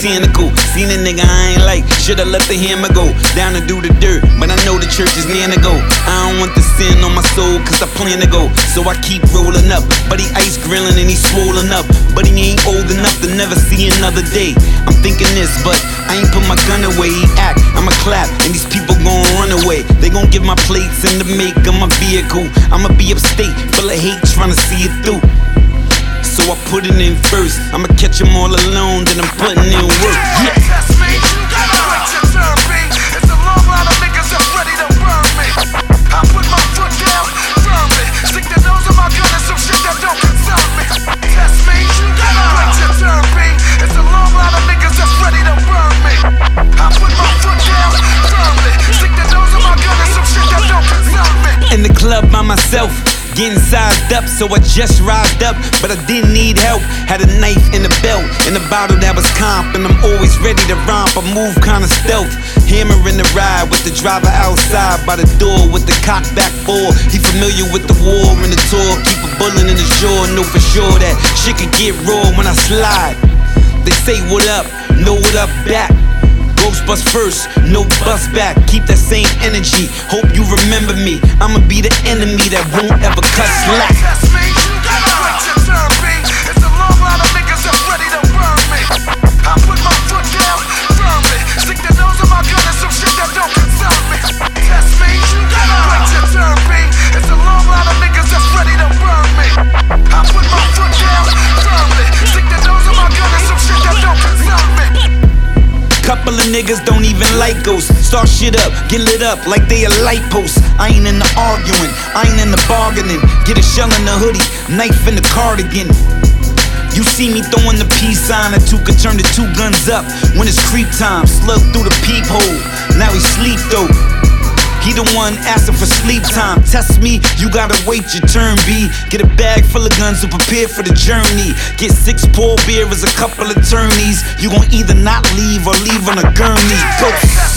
botanical. Seen a nigga I ain't like, shoulda let the hammer go. Down to do the dirt, but I know the church is near to go. I don't want the sin on my soul, cause I plan to go. So I keep rolling up, but he ice grilling and he swollen up. But he ain't old enough to never see another day. I'm thinking this, but I ain't put my gun away. He act, I'ma clap, and these people gon' run away. They gon' give my plates and the make of my vehicle. I'ma be upstate, full of hate, tryna see it through. So I put it in first. I'ma catch them all alone, then I'm putting in work. Yeah. Test me, wait your turn, B. It's a long line of niggas that's ready to burn me. I put my foot down firmly. Stick the nose of my gun in some shit that don't concern me. Test me, wait your turn, B. It's a long line of niggas that's ready to burn me. I put my foot down firmly. Stick the nose of my gun in some shit that don't concern me. In the club by myself, getting sized up, so I just rised up, but I didn't need help. Had a knife in the belt, and a bottle that was comp, and I'm always ready to romp. I move kinda stealth, hammer in the ride with the driver outside by the door with the cock back for. He familiar with the war and the tour, keep a bullet in his jaw, know for sure that shit could get raw when I slide. They say what up, know what up back. Ghost bust first, no bust back. Keep that same energy, hope you remember me. I'ma be the enemy that won't ever cut slack. Test me, wait your turn, B. It's a long line of niggas that's ready to burn me. I put my foot down firmly. Stick the nose of my gun in some shit that don't concern me. Test me, wait your turn, B. It's a long line of niggas that's ready to burn me. I put my foot down firmly. Stick the nose of my gun in some shit that don't concern me. Couple of niggas don't even like ghosts. Start shit up, get lit up like they a light post. I ain't in the arguing, I ain't in the bargaining. Get a shell in the hoodie, knife in the cardigan. You see me throwing the peace sign, a two could turn to two guns up when it's creep time. Slug through the peephole, now he sleep though. He the one asking for sleep time. Test me, you gotta wait your turn, B. Get a bag full of guns and prepare for the journey. Get 6 pour beer as a couple attorneys. You gon' either not leave or leave on a gurney. Go.